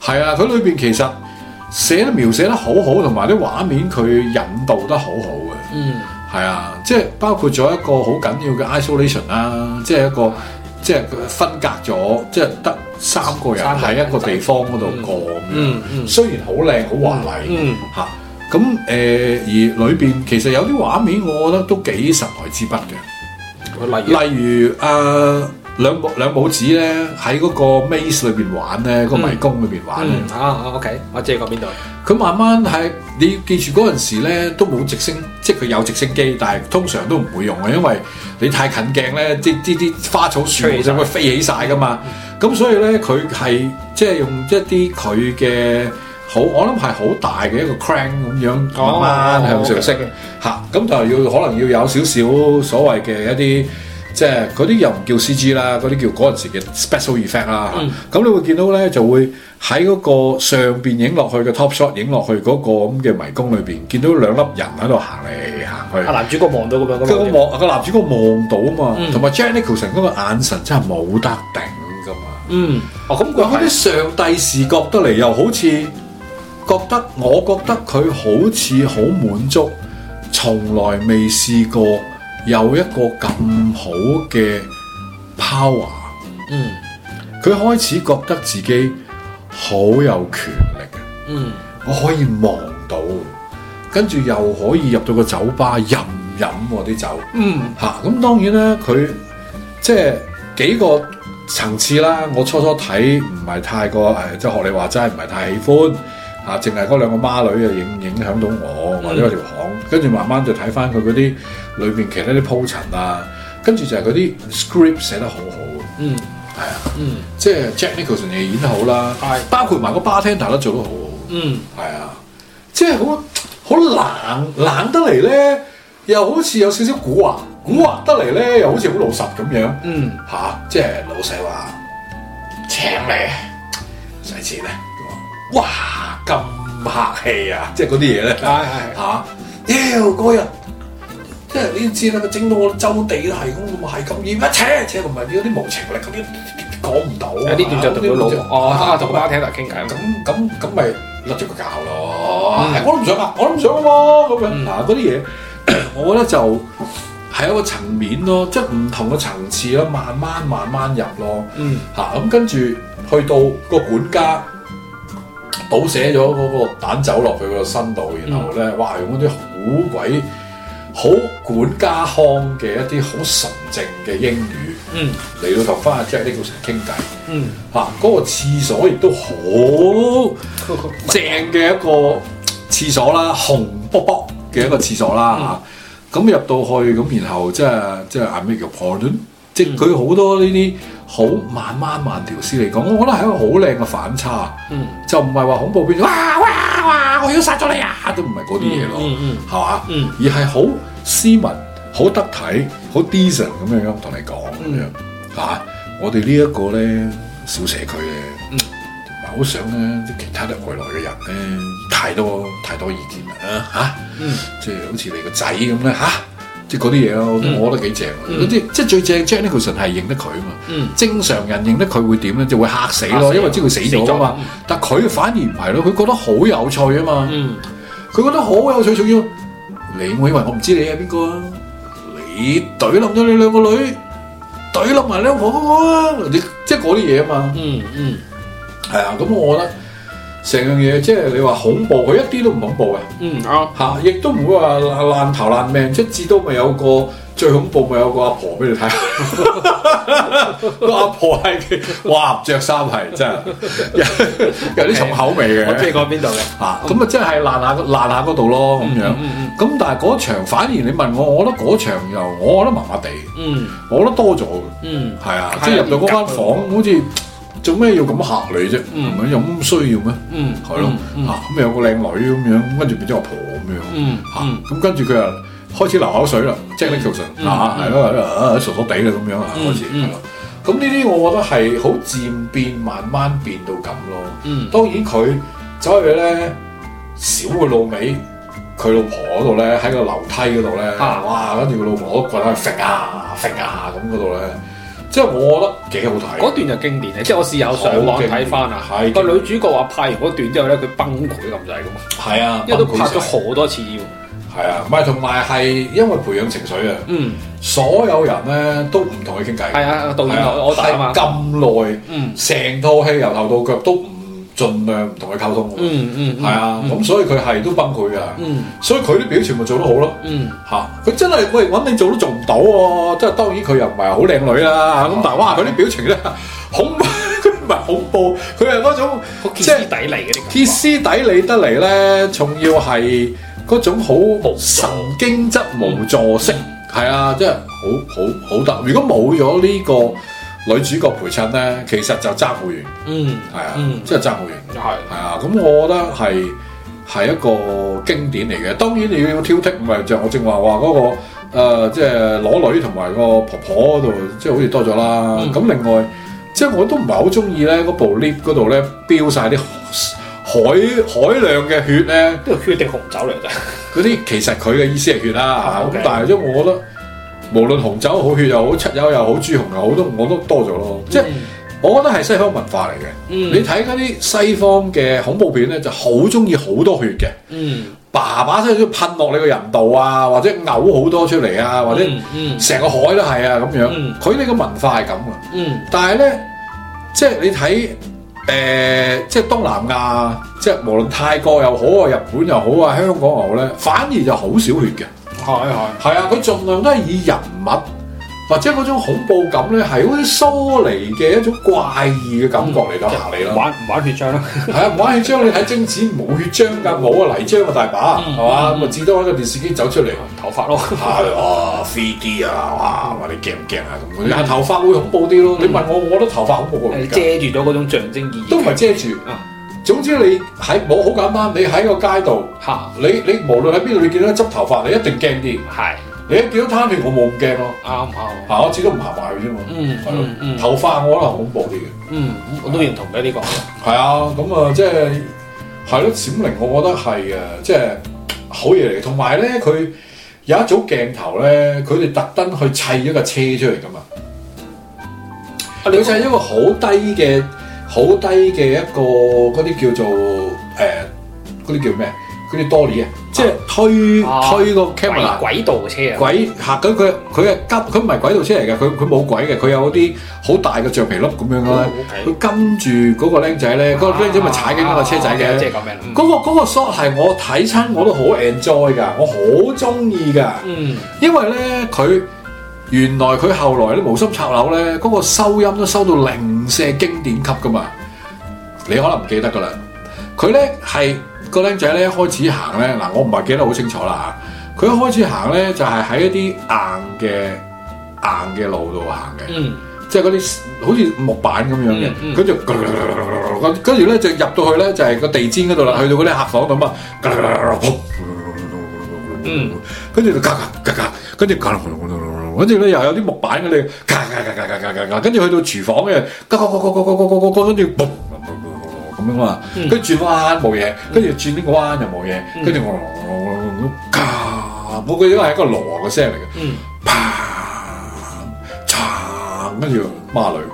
係啊，佢裏邊其實描寫得好好，同埋啲畫面佢引導得好好嘅。係啊，即係包括咗一個好緊要嘅 isolation 啦，即係一個即係分隔咗，即係得3個人喺一個地方嗰度過咁樣。雖然好靚好華麗嚇，咁而裏邊其實有啲畫面，我覺得都幾神來之筆嘅。例如兩母子咧喺嗰個 maze 裏邊玩咧，個迷宮裏邊玩咧。 OK， 我知你講邊度。 佢慢慢係你要記住嗰陣時咧都冇直升，即係佢有直升機，但係通常都唔會用嘅，因為你太近鏡咧，啲花草樹木就會飛起晒噶嘛。咁所以咧佢係即係用一啲佢嘅我諗係好大嘅一個 crane 咁樣慢慢向上升嚇，咁就可能要有少少所謂嘅一啲。即係嗰啲又唔叫 CG 啦，嗰啲叫嗰陣時嘅 special effect 啦。咁你會見到咧，就會喺嗰個上邊影落去嘅 top shot 影落去嗰個咁嘅迷宮裏邊，見到2粒人喺度行嚟行去。 男主角望到咁樣， 個男主角望到啊嘛，同埋 Jack Nicholson 嗰個眼神真係冇得頂噶嘛。咁佢啲上帝視覺得嚟，又好似我覺得佢好似好滿足，從來未試過。有一個咁好嘅 power，佢開始覺得自己好有權力，我可以望到，跟住又可以入到個酒吧飲啲酒，咁當然啦，佢即係幾個層次啦。我初初睇唔係太過即係學你話齋，唔係太喜歡。淨係嗰2個孖女影響到我，或者嗰條巷，跟住慢慢就睇翻佢嗰啲裏邊其他啲鋪陳啊，跟住就係嗰啲 script 寫得好好，係啊，即係 Jack Nicholson 又演得好啦，包括埋個 bartender 都做得好好，係啊，即係好冷得嚟咧，又好似有少少蠱惑得嚟咧，又好似好老實咁樣，即係老細話請你使錢咧，哇！咁客氣啊，即係嗰啲嘢咧嗰日即係你知啦，整到我周地都係咁，係咁熱，扯同埋有啲無情力嗰啲講唔到， 有啲點就同佢老婆同個 bartender傾偈， 咁咪甩咗個教咯，我都唔想啊嘛，咁樣嗰啲嘢，我覺得就係一個層面咯，即係唔同嘅層次咯，慢慢入咯，咁跟住去到個管家。倒瀉咗嗰個蛋酒落去個身度，然後咧，哇！用嗰啲好管家腔嘅一啲好純正嘅英語，嚟到同翻阿 Jack Nicholson傾偈，嗰個廁所亦都好正嘅一個廁所啦，紅卜卜嘅一個廁所啦，咁入到去咁，然後即係 I beg your pardon，即係佢好多呢啲。好慢條斯嚟講，我覺得係一個好靚嘅反差，就唔係話恐怖片，哇！我要殺咗你啊，都唔係嗰啲嘢咯，係嘛？而係好斯文、好得體、好 decent 咁樣同你講咁樣嚇。我哋呢一個咧小社區咧，唔係好想咧其他啲外來嘅人咧太多意見啦嚇，即係好似你個仔咁咧嚇。即係嗰啲嘢咯，我覺得幾正。嗰啲即係最正 Jack Nicholson 係認得佢啊嘛。正常人認得佢會點咧？就會嚇死咯，因為知佢死咗啊嘛。但係佢反而唔係咯，佢覺得好有趣啊嘛。佢覺得好有趣，仲要我以為我唔知你係邊個啊？你懟冧咗你2個女，懟冧埋2婆嗰個啊！即係嗰啲嘢啊嘛。係啊，咁我覺得。成樣嘢即係你話恐怖，佢一啲都唔恐怖嘅，亦都唔會話爛頭爛命，即係至多咪有個最恐怖咪有個阿婆俾你睇，個阿婆係哇着衫係真係有啲重口味嘅， 我知你講邊度嘅咁啊，即係爛下嗰度咯咁樣，咁但係嗰場反而你問我覺得嗰場我覺得麻麻地，我覺得多咗嘅，係啊，即係入到嗰間房好似。做咩要咁嚇你啫？唔係有咁需要咩？係咯，咁有個靚女咁樣，跟住變咗阿婆咁樣，咁跟住佢又開始流口水啦，Jack Nicholson係咯，傻傻地啦咁樣啊，開始係咯。咁呢啲我覺得係好漸變，慢慢變到咁咯。當然佢走去咧小佢老味，佢老婆嗰度咧喺個樓梯嗰度咧，哇！跟住佢老婆嗰個喺度揈啊咁嗰度咧。 即係我覺得幾好睇。 嗰段就經典嘅，即係我試有上網睇翻啊。個女主角話拍完嗰段之後咧，佢崩潰咁滯噶嘛。 係啊， 因為都拍咗好多次要。 係啊，唔係同埋係因為培養情緒啊。所有人咧都唔同佢傾偈。 係啊，導演我大啊嘛。 咁耐，成套戲由頭到腳都唔盡量唔同佢溝通。係啊，咁所以佢係都崩潰㗎。所以佢啲表情咪做得好咯。佢真係喂揾你做都做唔到喎。即係當然佢又唔係好靚女啦。咁但係哇，佢啲表情咧恐怖，佢唔係恐怖，佢係嗰種即係底嚟嘅啲。 歇斯底里得嚟咧，仲要係嗰種好神經質無助式。係啊，真係好得。如果冇咗呢個女主角陪襯咧，其實就爭好遠。係啊，真係爭好遠。係啊，咁我覺得係一個經典嚟嘅。當然你要挑剔，唔係就我正話嗰個即係裸女同埋個婆婆嗰度，即係好似多咗啦。咁另外，即係我都唔係好中意咧嗰部 lift 嗰度咧，飆晒啲海量嘅血咧。 呢個血定紅酒嚟㗎？ 嗰啲其實佢嘅意思係血啦，咁但係即係我覺得無論紅酒好、血又好、七友又好、豬紅又好，我都多咗咯。即係我覺得係西方文化嚟嘅。你睇嗰啲西方嘅恐怖片咧，就好中意好多血嘅。爸爸聲都噴落你個人度啊，或者嘔好多出嚟啊，或者成個海都係啊咁樣。佢哋個文化係咁嘅。但係咧，即係你睇。即係東南亞，即係無論泰國又好啊、日本又好啊、香港又好咧，反而就好少血嘅。係啊，佢盡量都係以人物或者嗰種恐怖感咧，係好似疏離嘅一種怪異嘅感覺嚟到嚇你咯。 玩血漿啦， 係啊，唔玩血漿你睇貞子冇血漿㗎，冇啊泥漿啊大把，係嘛？咁啊至多喺個電視機走出嚟頭髮咯， 係 3D 啊，哇！你驚唔驚啊咁？但係頭髮會恐怖啲咯。你問我覺得頭髮恐怖過。 遮住咗嗰種象徵意義。 都唔係遮住。總之你喺冇好簡單，你喺個街度你無論喺邊度你見到執頭髮，你一定驚啲。係。你一見到攤血，我冇咁驚咯。啱。我始終唔行埋去啫嘛。係咯。頭髮我覺得恐怖啲嘅。 我都認同嘅呢個。 係啊，咁啊，即係係咯，閃靈我覺得係即係好嘢嚟。同埋咧，佢有一組鏡頭咧，佢哋特登去砌咗架車出嚟噶嘛。佢砌一個好低嘅一個嗰啲叫做嗰啲叫咩？嗰啲 dolly 啊，即係推個 camera 軌道車啊， 佢係佢唔係軌道車嚟嘅，佢冇軌嘅，佢有啲好大嘅橡皮粒咁樣咧，佢跟住嗰個僆仔咧，嗰個僆仔咪踩緊嗰個車仔嘅，即係咁樣。嗰個 shot 係我睇親我都好 enjoy 㗎，我好中意㗎，因為咧佢原來佢後來咧無心插柳咧，嗰個收音都收到零舍經典級㗎嘛，你可能唔記得㗎啦，佢咧係。個僆仔咧一開始行咧，嗱我唔係記得好清楚啦嚇。佢一開始行咧就係喺一啲硬嘅路度行嘅，即係嗰啲好似木板咁樣嘅。跟住咧就入到去咧就係個地氈嗰度啦，去到嗰啲客房度嘛。跟住就跟住咧又有啲木板嗰啲，跟住去到廚房嘅，跟住咁樣啊，跟住轉彎冇嘢，跟住轉呢個彎又冇嘢，跟住我覺得係一個鑼嘅聲嚟嘅，跟住孖女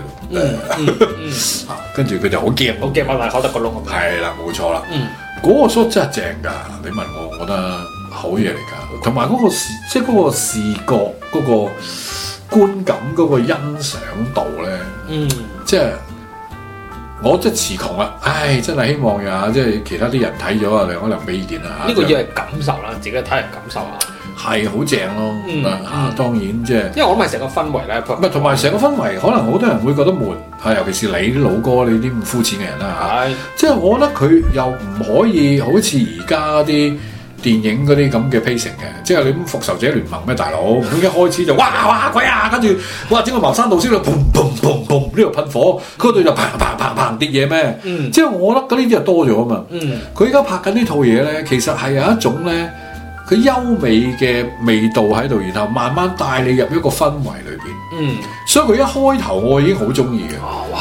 其實，跟住佢就好驚， 好驚擘大口得個窿咁。 係啦，冇錯啦，嗰個 shot 真係正㗎，你問我覺得好嘢嚟㗎，同埋嗰個即係嗰個視覺嗰個觀感嗰個欣賞度咧，即係。我真係詞窮啦，唉！真係希望呀，即係其他啲人睇咗啊，你可能俾意見啦。 呢個要係感受啦，自己睇人感受下。係好正咯，當然即係。因為我諗係成個氛圍咧， 唔係同埋成個氛圍，可能好多人會覺得悶，尤其是你啲老哥，你啲咁膚淺嘅人啦嚇。即係我覺得佢又唔可以好似而家啲電影嗰啲咁嘅 pacing 嘅，即係你咁復仇者聯盟咩大佬？咁一開始就哇鬼啊，跟住哇整個茅山道先度砰砰砰砰呢度噴火，嗰度就砰砰砰砰跌嘢咩？即係我覺得嗰啲就多咗啊嘛。佢而家拍緊呢套嘢咧，其實係有一種咧，佢優美嘅味道喺度，然後慢慢帶你入一個氛圍裏邊。所以佢一開頭我已經好中意嘅。哇！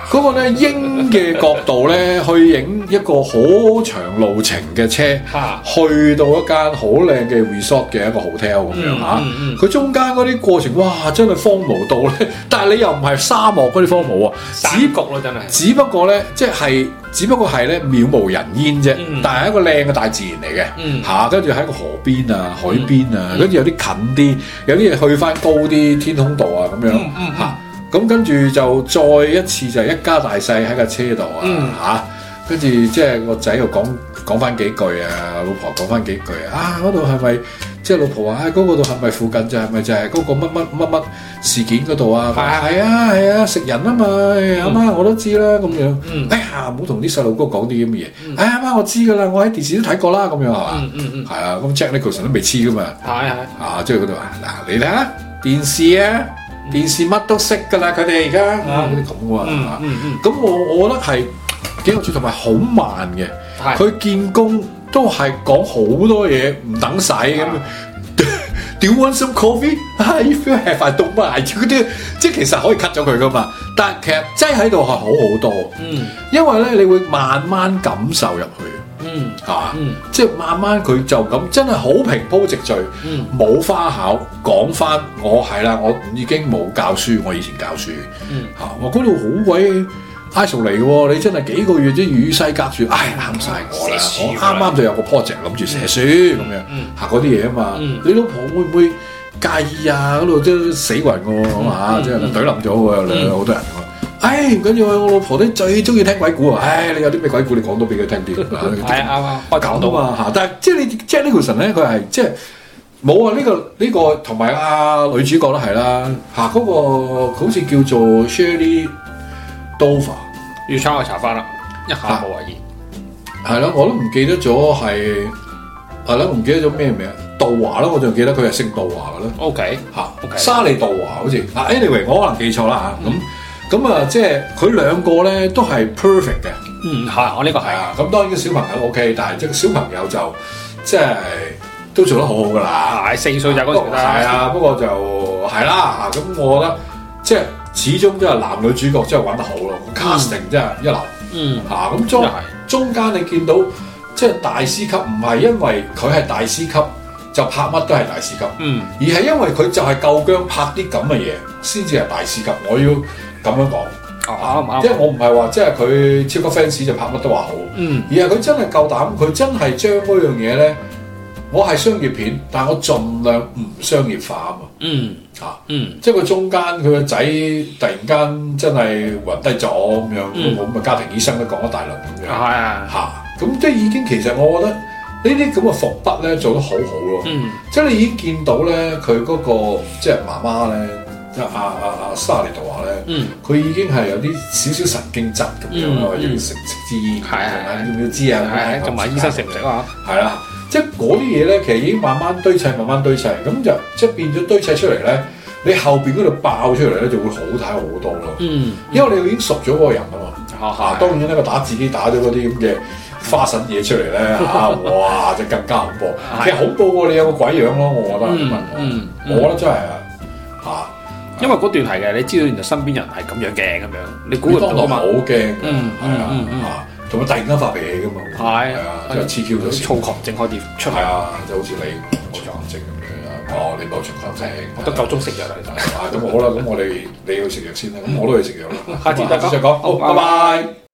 嗰個咧鷹嘅角度咧，去影一個好長路程嘅車，去到一間好靚嘅 resort 嘅一個 hotel 咁樣嚇。佢中間嗰啲過程，哇！真係荒蕪到咧，但係你又唔係沙漠嗰啲荒蕪啊， 山谷咯真係。 只不過咧，只不過係咧渺無人煙啫，但係一個靚嘅大自然嚟嘅嚇。跟住喺個河邊啊、海邊啊，跟住有啲近啲，有啲嘢去翻高啲天空度啊咁樣嚇。咁跟住就再一次就係一家大細喺架車度啊，跟住即係個仔又講翻幾句啊，老婆講翻幾句啊，嗰度係咪即係老婆話嗰個度係咪附近就係咪就係嗰個乜事件嗰度啊？係啊，食人啊嘛，阿媽我都知啦咁樣。哎呀，唔好同啲細路哥講啲咁嘅嘢。哎呀媽，我知㗎啦，我喺電視都睇過啦，咁樣係嘛？係啊，咁 Jack Nicholson 都未黐㗎嘛。係即係嗰度話嗱，你睇下電視啊。電視乜都識㗎啦，佢哋而家嗰啲咁喎，咁我覺得係幾有趣，同埋好慢嘅。佢見工都係講好多嘢，唔等使咁。Do you want some coffee? If you have, I don't mind。嗰啲即係其實可以 cut 咗佢㗎嘛，但係其實擠喺度係好好多。因為咧你會慢慢感受入去。即係慢慢佢就咁，真係好平鋪直敍，冇花巧講翻。我係啦，我已經冇教書，我以前教書我嗰度好鬼 ISO 嚟嘅喎，你真係幾個月啫與世隔絕，啱晒我啦！我啱啱就有個 project 諗住寫書咁樣嗰啲嘢啊嘛，你老婆會唔會介意啊？嗰度都死暈喎咁啊，即係懟冧咗喎，有好多人唔緊要啊！我老婆都最中意聽鬼故啊！你有啲咩鬼故你講到俾佢聽啲。係啱開講到嘛但係即係你 Jack Nicholson 咧，佢係即係冇啊！呢個同埋女主角都係啦嗰個好似叫做 Shelley Duvall， 要查我查翻啦，一下冇懷疑。 係啦，我都唔記得咗係啦，唔記得咗咩名杜華啦，我仲記得佢係姓杜華嘅啦。OK 沙利杜華好似anyway 我可能記錯啦咁即係佢兩個咧都係 perfect 嘅。我呢個係咁當然個小朋友 OK， 但係即係小朋友就即係都做得好好㗎啦。4歲就嗰時啦。不過就係啦咁我覺得即係始終都係男女主角真係玩得好咯，casting 真係一流。咁中間你見到即係大師級，唔係因為佢係大師級就拍乜都係大師級，而係因為佢就係夠薑拍啲咁嘅嘢先至係大師級。我要咁樣講，即係我唔係話即係佢超級 fans 就拍乜都話好，而係佢真係夠膽，佢真係將嗰樣嘢咧，我係商業片，但係我盡量唔商業化啊嘛，即係佢中間佢個仔突然間真係暈低咗咁樣，咁家庭醫生都講一大輪咁樣，咁即係已經其實我覺得呢啲咁嘅伏筆咧做得好好咯，即係你已經見到咧佢嗰個即係媽媽咧。阿沙利杜華咧，佢已經係有啲少少神經質咁樣咯，要食支煙，要唔要知啊？ 同埋醫生食唔食啊？ 係啦，即係嗰啲嘢咧，其實已經慢慢堆砌，咁就即係變咗堆砌出嚟咧。你後邊嗰度爆出嚟咧，就會好睇好多咯。因為你已經熟咗嗰個人啊嘛。當然呢個打自己打咗嗰啲咁嘅花神嘢出嚟咧，哇！就更加恐怖。其實恐怖過你有個鬼樣咯，我覺得。我覺得真係因為嗰段係嘅，你知道原來身邊人係咁樣嘅，咁樣你估唔到啊嘛， 好驚，同埋突然間發脾氣噶嘛，就黐 Q 咗， 躁狂症開始出嚟， 就好似你躁狂症咁樣，你冇躁狂症， 我都夠鐘食藥啦， 咁好啦，咁我哋你要食藥先啦，咁我都去食藥啦， 下次再講， 好，拜拜。